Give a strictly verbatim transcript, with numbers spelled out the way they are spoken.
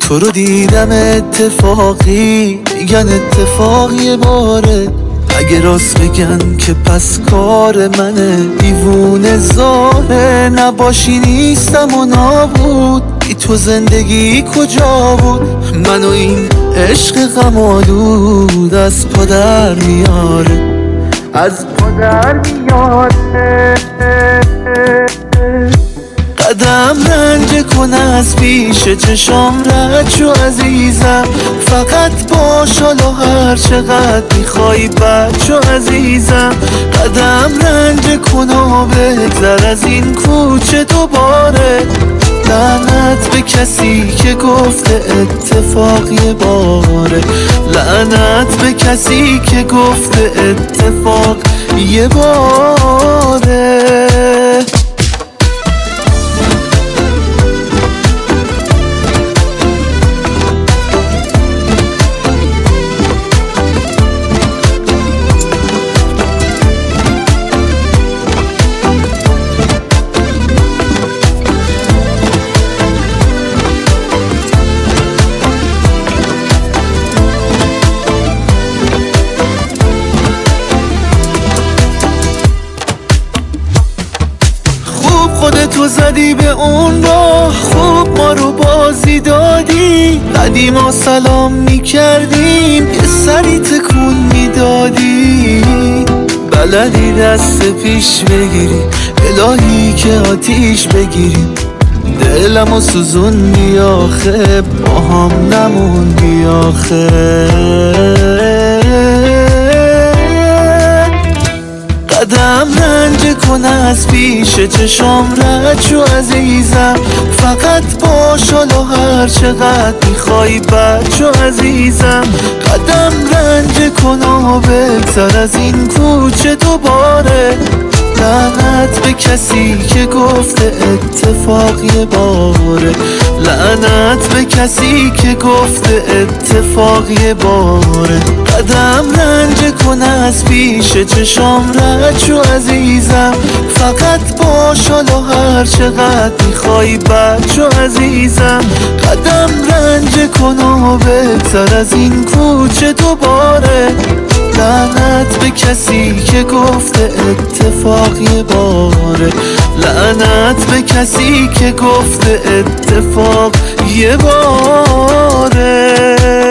تو رو دیدم اتفاقی، میگن اتفاق یه باره، اگه راست بگن که پس کار منه. دیوونه زاره نباشی نیستم و نابود، بی تو زندگی کجا بود؟ منو این عشق غم‌آلود از پا در میاره، از پا در میاره. قدم رنج کن از پیش چشام رد شو عزیزم، فقط باش حالا هر چقدر میخوای بد شو عزیزم. قدم رنج کن و بگذر از این کوچه دوباره، لعنت به کسی که گفته اتفاق یه باره، لعنت به کسی که گفته اتفاق یه باره. خودتو زدی به اون راه، خوب ما رو بازی دادی، قدیما سلام میکردیم یه سری تکون میدادی. بلدی دست پیش بگیری، الهی که آتیش بگیریم، دلمو سوزوندی آخه، با هم نموندی آخه. قدم رنج کن از پیش چشام رد شو عزیزم، فقط باش حالا هر چقدر میخوای بد شو عزیزم. قدم رنج کن و بگذر از این کوچه دوباره، لعنت به کسی که گفته اتفاق یه باره، لعنت به کسی که گفته اتفاق یه باره. قدم رنج کن از پیش چشام رد شو عزیزم، فقط باش حالا هر چقدر میخوای بد شو عزیزم. قدم رنج کن و بگذر از این کوچه دوباره، لعنت به کسی که گفته اتفاق یه باره، لعنت به کسی که گفته اتفاق یه باره.